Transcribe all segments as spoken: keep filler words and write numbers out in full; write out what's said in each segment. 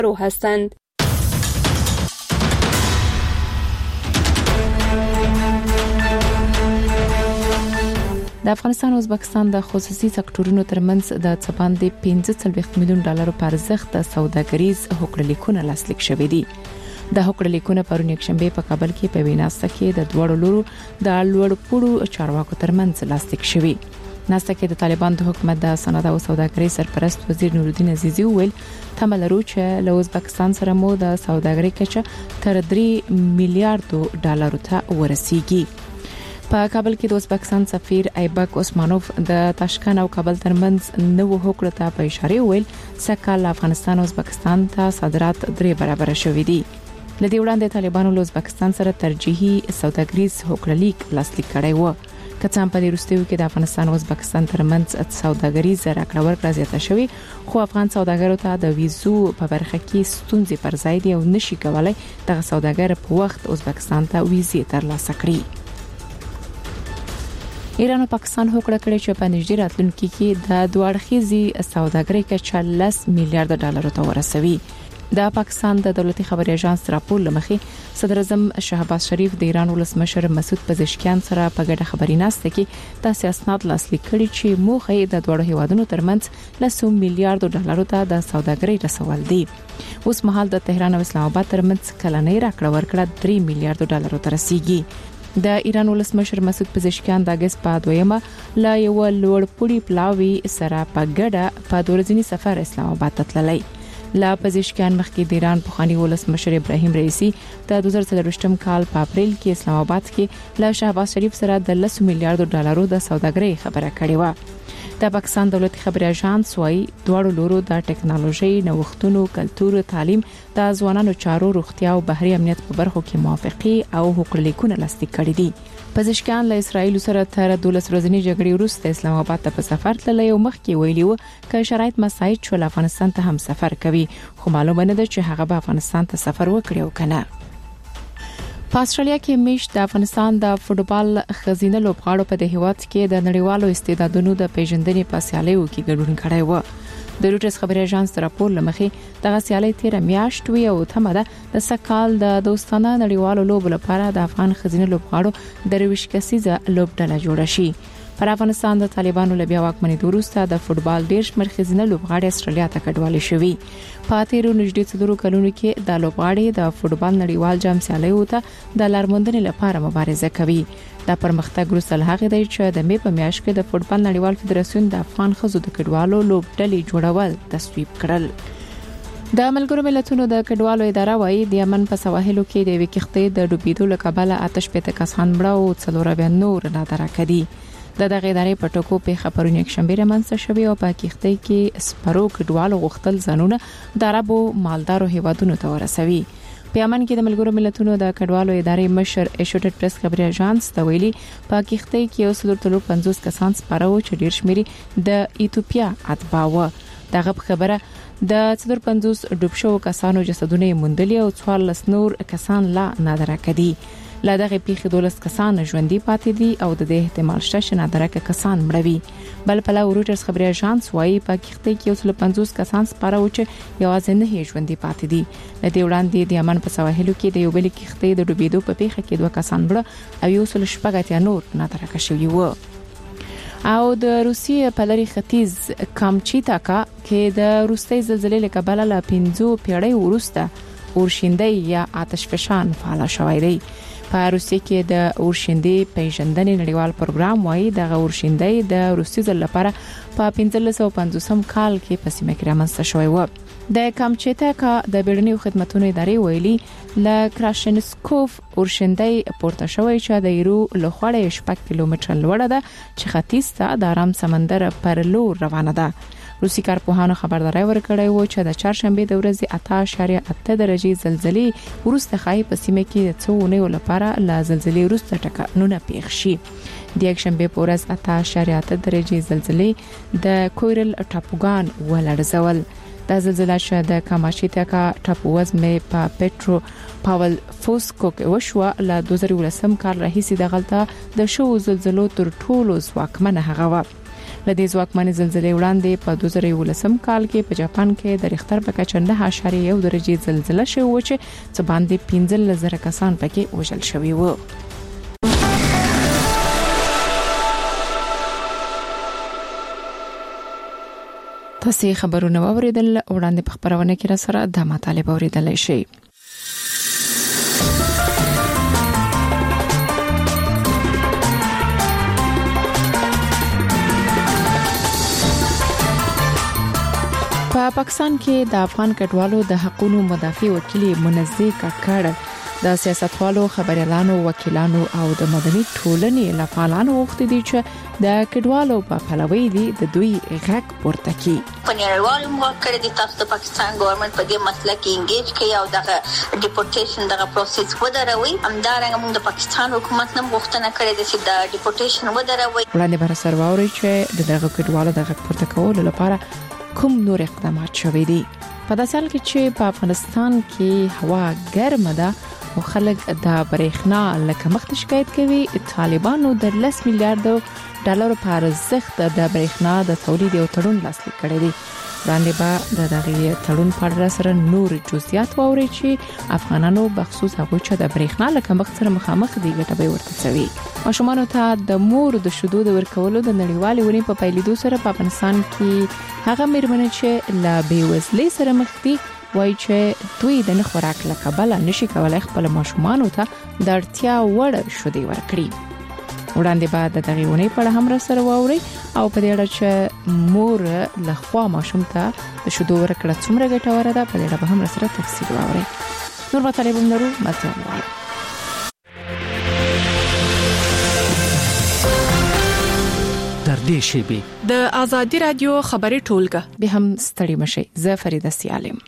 رو هستند. د افغانستان او ازبکستان د خصوصي سکتورونو ترمنځ د څه باندې پنځه څلوېښت میلیون ډالرو په ارزښت د سوداګریز هوکړلیکونه لاسلیک شوي دي. د هوکړلیکونه پرون یکشنبه په کابل کې په ویناسته کې د دوړو لورو د لوړپوړو چارواکو ترمنځ لاسلیک شوي. ناسته کې د طالبان د حکومت د صنعت او سوداګرۍ سرپرست وزیر نورالدین عزیزی وویل تمه لرو چې له ازبکستان سره مو د سوداګرۍ کچه تر درې میلیارډ ډالرو ته ورسیږي. په کابل کې د ازبکستان سفیر ایبک عثمانوف د تاشکند او کابل ترمنځ نو هوکړه ته په اشاره ویل سکهال افغانستان او ازبکستان ته صادرات درې برابر شوي دي. لدې وړاندې طالبانو له ازبکستان سره ترجیحي سوداګریز هوکړلیک لاسلیک کړی و. کڅام په دې وروستیو کې د افغانستان او ازبکستان ترمنځ سوداګریز راکړه ورکړه زیاته شوې، خو افغان سوداګرو ته د ویزو په برخه کې ستونزې پر ځای دي او نشي کولای دغه سوداګر په وخت ازبکستان ته ویزې ترلاسه کړي. ایران او پاکستان هوکړه کړې چې په نږدې راتلونکي کې د دوه اړخیزې سوداګرۍ کچه لس میلیارډ ډالرو ته ورسوي. د پاکستان د دولتي خبري اژانس راپور لمخې صدر اعظم شهباز شریف د ایران ولسمشر مسعود پزشکیان سره په ګډه خبري ناسته کې د سیاست لاسلیک کړي چې موخه د دوه هیوادونو ترمنځ لس میلیارډ ډالرو ته د سوداګرۍ رسول دي. اوس مهال د تهران او اسلام آباد ترمنځ کلنۍ راکړه ورکړه درې میلیارډ ډالرو ته رسیدي. د ایران ولسمشر مسعود پزشکیان د اگست په دویمه لا یو لوړپوړي پلاوی سره په ګډه په دورځنی سفر اسلام آباد ته تللی. لا پزشکیان مخکې د ایران پخوانی ولسمشر ابراهیم رئیسی د دوه زره څلور کال په اپریل کې اسلام آباد کې له شهباز شریف سره د لس میلیارډ ډالرو د سوداګرۍ خبره کړې و. د پاکستان دولتي خبري اژانس وايي دوه لورو د ټکنالوژي نوښتونو، کلتور، تعلیم، د ځوانانو چارو، روغتیا او بحري امنیت په برخو کې موافقي او هوکړلیکونه لاسلیک کړي دي. پزشکان له اسرایل سره تر دولس ورځنی جګړې وروسته اسلام آباد ته په سفر تللی او مخکې ویلي و چې شرایط مساعد شول افغانستان ته هم سفر کوي، خو معلومه نه ده چې هغه به افغانستان ته سفر وکړي او کنه. په استرالیا کې میش د افغانستان د فوټبال خزینه لوبغاړو په د هیواد کې د نړیوالو استعدادونو د پیژندنې په سیالیو کې ګډون کړی و. د روټرز خبري اژانس راپور لمخې دغه سیالي تیر میاشت وی او تمه ده د سکهال د دوستانه نړیوالو لوبو لپاره د افغان خزینه لوبغاړو د رويش کسیزه لوبډله جوړه شي. پر افغانستان د طالبانو له بیا واکمنۍ وروسته د فوټبال ډیر شمېر خزینه لوبغاړي استرالیا ته کډوالي شوي. په تیرو نږدې څلورو کلونو کې د لوبغاړي د فوټبال نړیوال جام سیالیو ته د لارموندنې لپاره مبارزه کوي. دا پرمختګ وروسته له هغه دی چې د مې په میاشت کې د فوټبال نړیوال فدراسیون د افغان خزو د کډوالو لوبډلې جوړول تصویب کړل. د ملګرو ملتونو د کډوالو اداره وايي د یمن په سواحلو کې د وکښتې د ډوبېدو له کبله آتش پته کسان مړه او څلور بیا نور نه درکدي. د دغه ادارې په ټکو په خبرونه یک شنبه رمنځته شوی او په کښتۍ کې سپرو کډوالو غختل ځانونه د عربو مالدارو هیوادونو ته ورسوي. په یمن کې د ملګرو ملتونو د کډوالو ادارې مشر ایشوټډ پریس خبري اژانس ته ویلي په کښتۍ کې یو سل تر پنځوس کسان سپاره و چې ډیر شمېري د ایتوپیا اتباع و. دغه خبره د څلور پنځوس ډوب شو کسانو جسدونه موندلي او څوارلس نور کسان لا نادره کدي. لا دغه پیښې دولس کسان ژوندۍ پاتې دي او د دې احتمال شته چې نادره کسان مړوي. بل په لاو روټرز خبري اژانس وايي په کښتۍ کې یو سل پنځوس کسان سپاره و چې یوازې نه ژوندۍ پاتې دي. لدې وړاندې د یمن په سواحلو کې د یو بل کښتۍ د ډوبېدو په پیښه کې دوه کسان مړه او یو سل شپږ اتیا نور نادره شوي و. او د روسیې په لری ختیځ کامچیتاکا کې د روسي زلزلې له کبله لا پنځو پیړۍ وروسته اورشیندې یا آتش فشان فعال شوی دی. په روسیې کې د اورشیندې پیژندنې نړیوال پروګرام وايي د اورشیندې د روسي ځل لپاره په پنځه سوه پنځوس کال کې په سیمه کې رامنځته شوی و. د کامچیتاکا د بیړنیو خدماتو ادارې ویلي ل کراشنسکوف اورشیندې پورته شوی چې د ایرو لخواړې شپږ کیلومتر لوړه ده چې ختیځ ته د آرام سمندر پر لور روانه ده. روسي کارپوهانو خبرداري ورکړی و چې د چهارشنبه د ورځې اته اعشاریه اته درجه زلزلې ورسته خای په سیمه کې څوونه لپاره لا زلزلې ورسته ټکانونه پیښ شي. د یکشنبه په ورځ اته اعشاریه اته درجه زلزلې د کویرل ټاپوګان ولړزول. د زلزلې چې د کاماشیتاکا ټاپو وزمه په پټرو پاول فوسکو کې وشوه ل دوه زره ولسم کال راهیسې د غلطه د شو زلزلو تر ټولو ځواکمنه هغه و. لدې ځواکمنې زلزلې وړاندې په دوه زره یولسم کال کې په جاپان کې د ریختر په کچه نه اعشاریه یو درجه زلزلہ شوه چې څه باندې پنځه زره کسان پکې وژل شوي وو. تاسو خبرونه واوریدل وړاندې په خبرونه کې را سره د مطالبه اوریدل شي. په پاکستان کې د افغان کډوالو د حقوقو مدافع وکیل منزه کاکړ د سیاستوالو خبريالانو وکیلانو او د مدني ټولنې لپاره وخت دي چې د کډوالو په پلوي دي د دوی غږ پورته کړي. په نړیوالو موقعو د تاسو د پاکستان ګورنمنت په دې مسله کې انګیج کوي او د ډیپورټیشن دغه پروسس ودروي. همدارنګه موږ د پاکستان حکومت نن غوښتنه کړې ده چې د ډیپورټیشن ودروي. وړاندې بر سر واوري چې دغه کډوالو د غږ پورته کولو لپاره کوم نور اقدامات شوي دي. په داسې حال کې چې په افغانستان کې هوا ګرمه ده او خلک د برېښنا لکه مخ شکایت کوي، طالبانو د لس میلیارډ ډالر په ارزښت د برېښنا د تولید او تړون لاسلیک کړی دی. وړاندې به د دغه تړون په اړه سره نور جزئیات واوري چې افغانانو بخصوص هغه چې د برېښنا لکه مخ سره مخامخ دي ګټه به ورته کوي. ماشومان ته د مور د شیدو د ورکولو د نړیوالې ونې په پیلېدو سره په افغانستان کې هغه مېرمنې چې لا بیوزلۍ سره مخ دي وایي چې دوی د نه خوراک له کبله نشي کولای خپل ماشومان ته د اړتیا وړ شیدې ورکړي. وړاندې بعد د دغه ونې په اړه هم را سره واوري او په دې اړه چې مور له خوا ماشوم ته د شیدو ورکړه څومره ګټوره ده په دې اړه به هم را سره تفصیل واوري. نور مطالب هم لرو مطلب وایي. در دې شیبه د ازادي رادیو خبري ټولګه به هم ستړي مشي. زه فریده سیالم.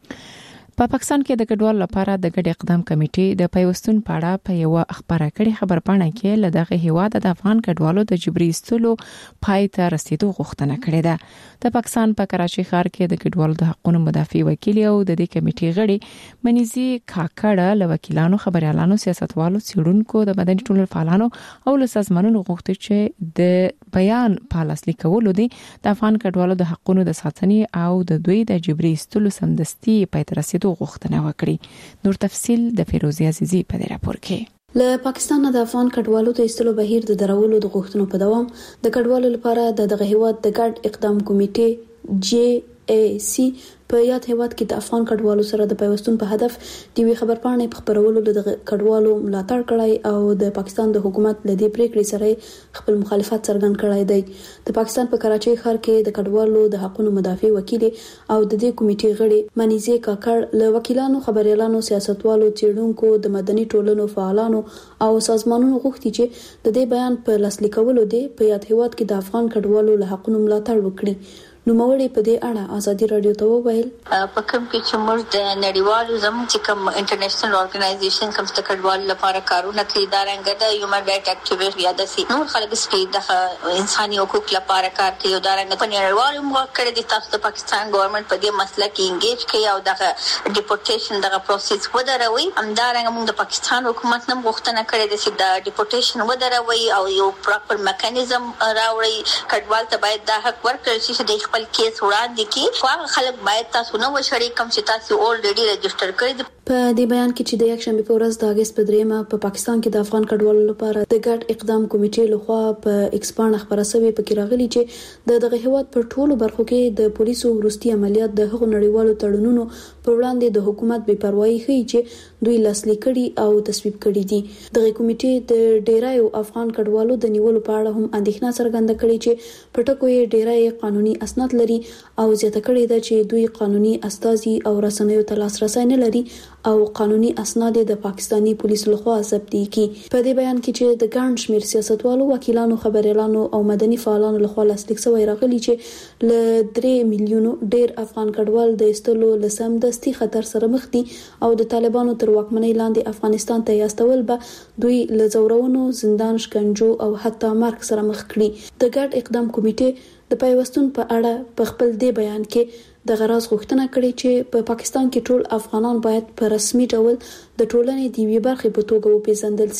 په پاکستان کې د کډوالو لپاره د ګډ اقدام کمیټې د پیوستون پاړه په یو اخبار کړي خبر پاڼه کې لدغه هیواد د افغان کډوالو د جبري استلو پای ته رسیدو غوښتنه کړې ده. د پاکستان په کراچي ښار کې د کډوالو د حقوقو مدافع وکیل او د دې کمیټې غړي منیزي کاکړ له وکیلانو خبريالانو سیاستوالو څېړونکو د مدني ټولنې فعالانو او له سازمانونو غوښتي چې د بیان پالیس لیکولو دي د افغان کډوالو د حقوقو د ساتنې او د دوی د جبري استلو سمدستي پای ته رسیدو غوښتنه وکړي. نور تفصيل د فیروزي عزیزي په راپور کې. له پاکستان د افغان کډوالو ته ایستلو بهیر د درولو د غوښتنو په دوام د کډوالو لپاره د دغه هیواد د ګډ اقدام کمیټې جی ای سی په یاد هیواد کې د افغان کډوالو سره د پیوستون په هدف د وی خبرپاڼې په خبرولو د کډوالو ملاتړ کړای او د پاکستان د حکومت له دې پریکړې سره خپل مخالفت څرګند کړای دی. د پاکستان په کراچي ښار کې د کډوالو د حقوقو مدافع وکیل او د دې کمیټې غړي منیزه کاکړ له وکیلانو خبريالانو سیاستوالو څېړونکو د مدني ټولنو فعالانو او سازمانونو غوښتي چې د دې بیان په لاسلیکولو دی په یاد هیواد کې د افغان کډوالو له حقوقو ملاتړ وکړي. نو موري په دې اړه ازادي رادیو ته وویل په کوم کې چې موږ د نړیوالو زموږ چې کوم انټرنیشنل اورګنایزیشن کوم څه کډوالو لپاره کارونه کوي دا رنګ د هیومن رائټ اکټیویسټ یا د سي نور خلک چې د انساني حقوقو لپاره کار کوي دا رنګ په نړیوالو موقعو د تاسو د پاکستان ګورنمنت په دې مسله کې انګیج کوي او د ډیپورټیشن دغه پروسس ودروي. همدارنګه موږ د پاکستان حکومت نن غوښتنه کړې ده چې د ډیپورټیشن ودروي او یو پراپر میکانیزم راوړي. کډوال ته باید دا حق ورکړل شي چې د خپل کیس وړاندې کړي. خو خلک باید تاسو نو وشړي کوم چې تاسو اولریډي ريجستر کړی دي. په دې بیان کې چې د یک شنبه په ورځ د اگست په دریمه په پاکستان کې د افغان کډوالو لپاره د ګډ اقدام کمیټې لخوا په ایکس باندې خبره شوې په کې راغلي چې د دغه هیواد پر ټولو برخو کې د پولیسو ورستي عملیات د هغو نړیوالو تړونونو په وړاندې د حکومت بې پروايي ښيي چې دوی لاسلیک کړي او تصویب کړي دي. دغه کمیټې د ډیرایو افغان کډوالو د نیولو په اړه هم اندېښنه څرګنده کړې چې په ټکو یې ډیرای قانوني اسناد لري او زیاته کړې ده چې دوی قانوني استازي او رسنیو ته لاسرسي نه لري او قانوني اسناد د پاکستاني پولیسو لخوا ثبت دي. په دې بیان کې چې د ګڼ شمېر سیاستوالو وکیلانو خبريالانو او مدني فعالانو لخوا لاسلیک شوی راغلي چې ل درې میلیونو ډیر افغان کډوال د استلو لسم دستي خطر سره مخ دي او د طالبانو تر واکمنۍ لاندې افغانستان ته یاستول به دوی له زورونو زندان شکنجو او حتی مرګ سره مخ کړي. د ګډ اقدام کمیټې د پیوستون په اړه په خپل دې بیان کې د غراض غوښتنه کړې چې په پاکستان کې ټول افغانان باید په رسمي ډول د ټولنې د یوې برخې په توګه وپیژندل شي.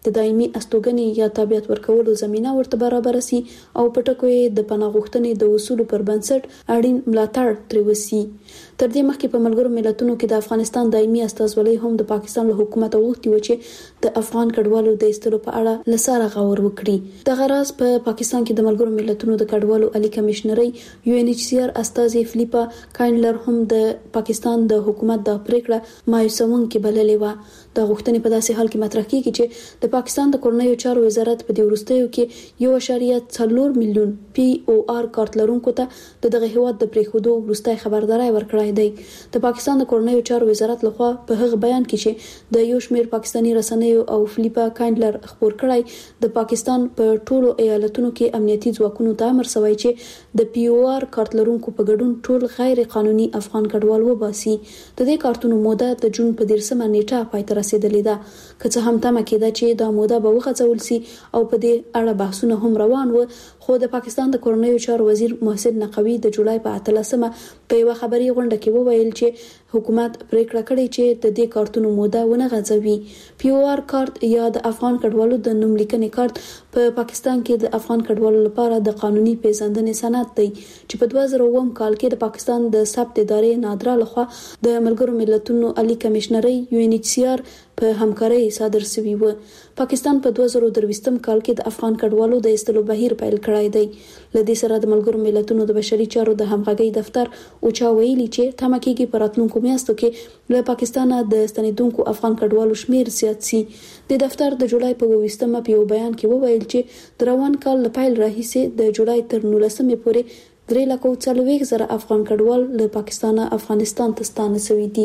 د دایمي استوګنې یا تابعیت ورکولو زمينه ورته برابر سي او په ټکو د پناه غوښتنې د وصول پر بنسټ اړین ملاتړ تر وسی. تر دې مخکې په ملګرو ملتونو کې د افغانستان دایمي استازولۍ هم د پاکستان له حکومت غوښتي و چې د افغان کډوالو د ایستلو په اړه لساره غور وکړي. د غراز په پاکستان کې د ملګرو ملتونو د کډوالو عالی کمشنري یو ان ایچ سی آر استازي فلیپا کاینلر هم د پاکستان د حکومت د پریکړه مایوسون کې بللې و. د غوښتنې په داسې حال کې مطرح کیږي چې د پاکستان د کورنیو چارو وزارت په دې وروستیو کې یو اشاریه څلور میلیون پی او آر کارت لرونکو ته د دغه هیواد د پریښودو وروستي خبرداري ورکړای دی. د پاکستان د کورنیو چارو وزارت لخوا په هغه بیان کې چې د یو شمېر پاکستاني رسنیو او فلیپا کاینلر خبر کړی د پاکستان په ټولو ایالتونو کې امنیتي ځواکونو ته امر شوی چې د پی او آر کارت لرونکو په ګډون ټول غیر قانوني افغان کډوال وباسي. د دې کارتونو موده د جون په دیرشمه نیټه پای ته رسیدلې ده. که څه هم تمه کېده چې دا موده به وغځول سي او په دې اړه بحثونه هم روان و، خو د پاکستان د کورنیو چارو وزیر محسن نقوی د جولای په اتلسمه په یو خبري غونډه کې وویل چې حکومت پریکړه کړې چې د دې کارتونو موده ونه غځوي. پی او آر کارت یا د افغان کډوالو د نوم لیکنې کارت په پا پاکستان کې د افغان کډوالو لپاره د قانوني پیژندنې سند دی چې په دوه زره اووه کال کې د پاکستان د ثبت ادارې نادرا لخوا د ملګرو ملتونو عالی کمشنري یو ان ایچ سی آر په همکارۍ صادر شوی و. پاکستان په دوه زره درویشتم کال کې د افغان کډوالو د ایستلو بهیر پیل کړی دی. لدې سره د ملګرو ملتونو د بشري چارو د همغږي دفتر او چا ویلي چې تمه کېږي په راتلونکو میاشتو کې له پاکستان د ستنیدونکو افغان کډوالو شمیر زیات شي. د دفتر د جولای په اوویشتمه په یو بیان کې وویل چې د روان کال له پیل راهیسې د جولای تر نولسمې پورې درې لکه څلوېښت زره افغان کډوال له پاکستان افغانستان ته ستانه شوي دي.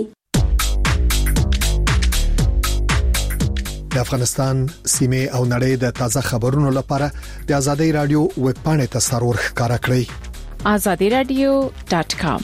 د افغانستان سیمه او نړۍ د تازه خبرونو لپاره د ازادي رادیو ویب پاڼې ته سرور ښکارا کړئ azadi radio dot com.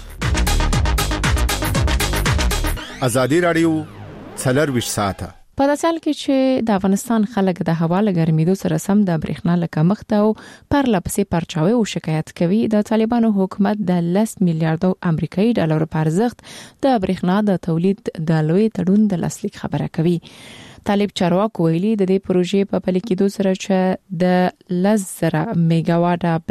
ازادي رادیو څلور ساعته په داسال کې چې د افغانستان خلک د هوا له ګرمېدو سره سم د برېښنا له کمښت او پرلپسې پرچاوي او شکایت کوي. د طالبانو حکومت د لس میلیارډ امریکایي ډالر په ارزښت د برېښنا د تولید د لوی تړون د لاسلیک خبره کوي. طالب چارواکو ویلي د دې پروژې په پلي کېدو سره چې د لس زره میگا واټه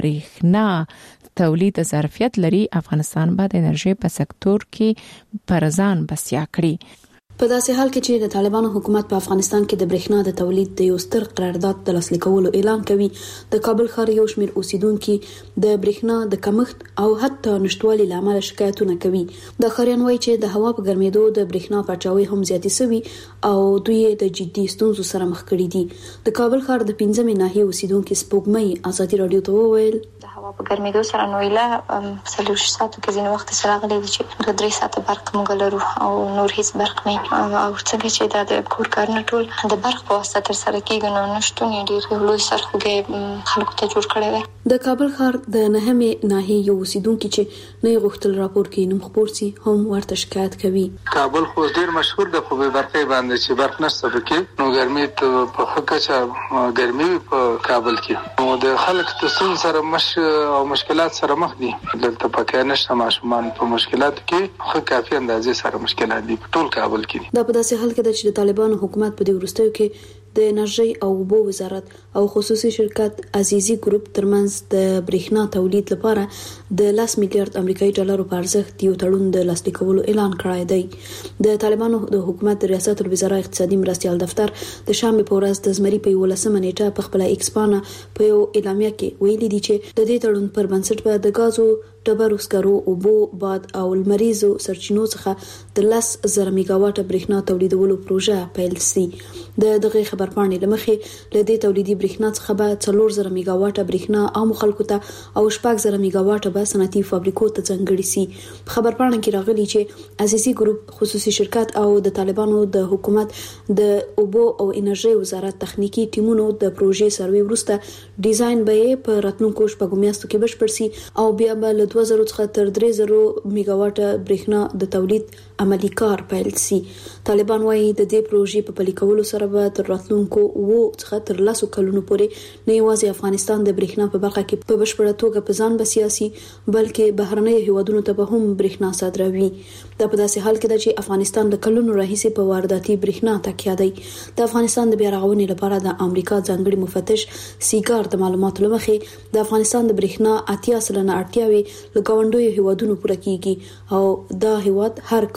برېښنا تولید ظرفیت لري، افغانستان به د انرژي په سکتور کې پرځان بسیا کړي. په داسې حال کې چې د طالبانو حکومت په افغانستان کې د برېښنا د تولید د یو ستر قرارداد د لاسلیک کولو اعلان کوي، د کابل ښار یو شمېر اوسیدونکو د برېښنا د کمښت او حتی نشټوالي لامل شکایتونه کوي. د ښاریان وایي چې د هوا په ګرمېدو د برېښنا پرچاوي هم زیاتې شوي او دوی د جدي ستونزو سره مخ کړي دي. د کابل ښار د پنځمې ناحیې اوسیدونکو سپوږمۍ ازادي رادیو ته وویل د هوا په ګرمېدو سره نو اله څلور ساعتو کې ځینې وخت سره غلي دي چې د درې ساعته برق موږ لرو او نور هیڅ برق نه او څنګه چې دا د کور کارونه ټول د برق په واسطه تر سره کېږي نو نشټون ډېر لوی سرخوږی خلکو ته جوړ کړی دی. د کابل ښار د نهمې ناحیې یو اوسیدونکو چې نه غوښتل راپور کې نوم خبر سي هم ورته شکایت کوي. کابل خو ډېر مشهور د خو به برقې باندې چې برق نشته پکې نو ګرمي په حقه چې ګرمي په کابل کې نو د خلک تاسو سره مش او مشکلات سره مخ دي. دلته پکې نشته ماشومان په مشکلات کې خو کافي اندازې سره مشکلات دي په ټول کابل کې. دا په داسې حال کې چې د طالبانو حکومت په دې وروستیو کې د انرژي او اوبو وزارت او خصوصي شرکت عزیزي ګروپ ترمنځ د برېښنا تولید لپاره د لس میلیارډ امریکایي ډالرو په ارزښت یو تړون د لاسلیک کولو اعلان کړی دی. د طالبانو د حکومت د ریاست الوزرا اقتصادي مرستيال دفتر د شنبه په ورځ د زمري په ولسمه نیټه په خپل ایکس باندې په یو اعلامیه کې ویلي دي چې د دې تړون پر بنسټ به د غازو ډبرو سکرو اوبو باد او لمریزو سرچینو څخه د لس زره میگا واټه برېښنا تولیدولو پروژه پیل شي. د دغه خبرپاڼې لمخې له دې تولیدي برېښنا څخه به څلور زره میگا واټه برېښنا عام خلکو ته او شپږ زره میگا واټه به صنعتي فابریکو ته ځانګړي شي. په خبرپاڼه کې راغلي چې عزیزي ګروپ خصوصي شرکت او د طالبانو د حکومت د اوبو او انرژي وزارت تخنیکی ټیمونو د پروژې سروي وروسته ډیزاین به په راتلونکو شپږو میاشتو کې بشپړ شي او بیا به دوه زره څخه تر درې زره میگا واټه برېښنا د تولید عملی کار پیل شي. طالبان وايي د دې پروژې په پلي کولو سره به تر راتلونکو و څخه تر لاسو کلونو پورې نه یوازې افغانستان د برېښنا په برخه کې په بشپړه توګه په ځان بسیاسي بلکې بهرنۍ هیوادونو ته به هم برېښنا صادروي. دا په داسې حال کې ده چې افغانستان د کلونو راهیسې په وارداتي برېښنا تکیه دی. د افغانستان د بیا رغونې لپاره د امریکا ځانګړي مفتش سیګار د معلوماتو لمخې د افغانستان د برېښنا اتیا سلنه اړتیاوي له ګاونډیو هیوادونو پوره کیږي او دا هیواد هر